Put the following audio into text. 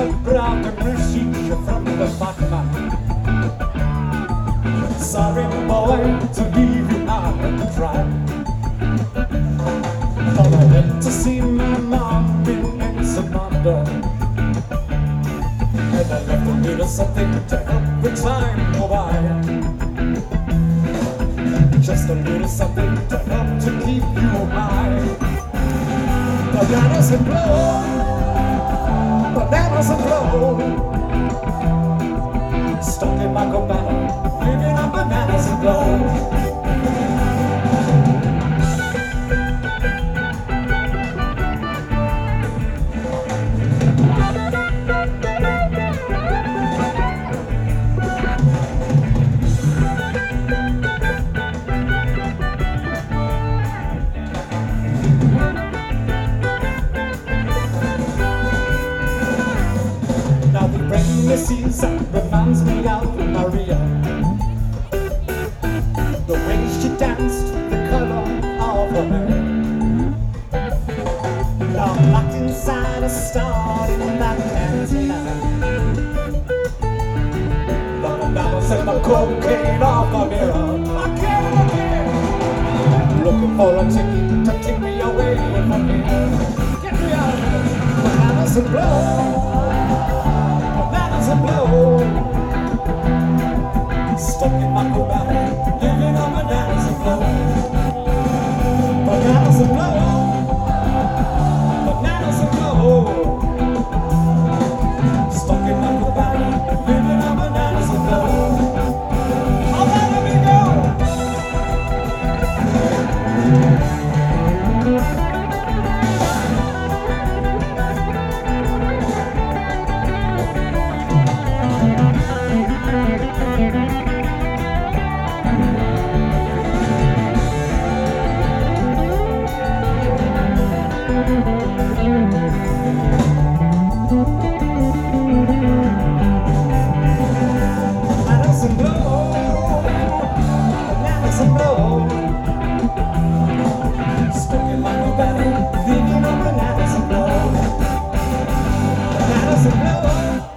brat en musik from the fatman. Sorry boy, to leave you out to try. But I went to see my mom in Samanda, and I left a little something to help the time go by. Just a little something to help to keep you alive. Bananas and blow, bananas and blow. Stuck in my cabana, living on bananas and blow. The season reminds me of Maria, the way she danced, the color of her hair. I'm locked inside a star in that cantina. The bananas and the cocaine off the mirror. I can't, looking for a ticket to take me away from here. Get me out of here. Bananas and blow. Blow. Stuck in my cabana, living on bananas and blow. Bananas and blow. Bananas and blow. Stuck in my cabana, living on bananas and blow. I'll let me go. Stuck in my cabana, living on bananas and blow. Bananas and blow.